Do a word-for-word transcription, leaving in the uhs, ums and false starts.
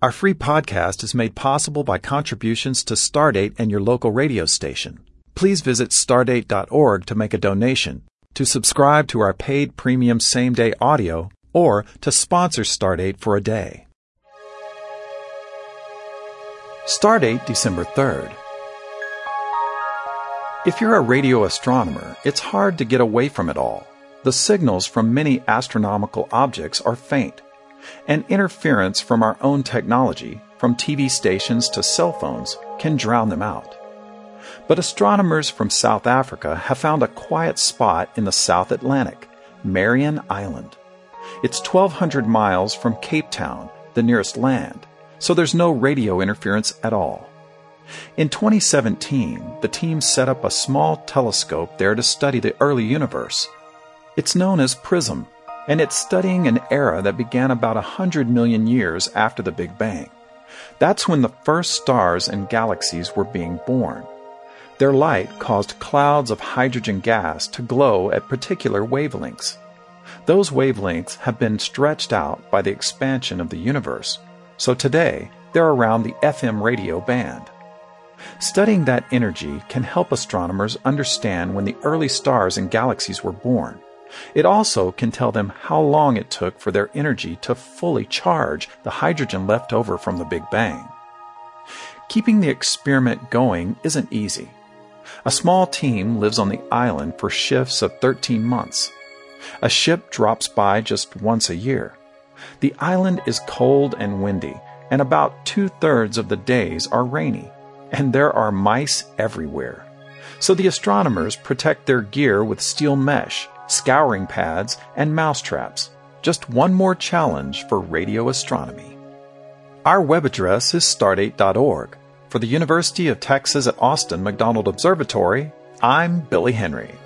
Our free podcast is made possible by contributions to Stardate and your local radio station. Please visit stardate dot org to make a donation, to subscribe to our paid premium same-day audio, or to sponsor Stardate for a day. Stardate, December third. If you're a radio astronomer, it's hard to get away from it all. The signals from many astronomical objects are faint, and interference from our own technology, from T V stations to cell phones, can drown them out. But astronomers from South Africa have found a quiet spot in the South Atlantic, Marion Island. It's twelve hundred miles from Cape Town, the nearest land, so there's no radio interference at all. In twenty seventeen, the team set up a small telescope there to study the early universe. It's known as PRISM, and it's studying an era that began about one hundred million years after the Big Bang. That's when the first stars and galaxies were being born. Their light caused clouds of hydrogen gas to glow at particular wavelengths. Those wavelengths have been stretched out by the expansion of the universe, so today they're around the F M radio band. Studying that energy can help astronomers understand when the early stars and galaxies were born. It also can tell them how long it took for their energy to fully charge the hydrogen left over from the Big Bang. Keeping the experiment going isn't easy. A small team lives on the island for shifts of thirteen months. A ship drops by just once a year. The island is cold and windy, and about two-thirds of the days are rainy, and there are mice everywhere. So the astronomers protect their gear with steel mesh, scouring pads, and mouse traps. Just one more challenge for radio astronomy. Our web address is stardate dot org. For the University of Texas at Austin McDonald Observatory, I'm Billy Henry.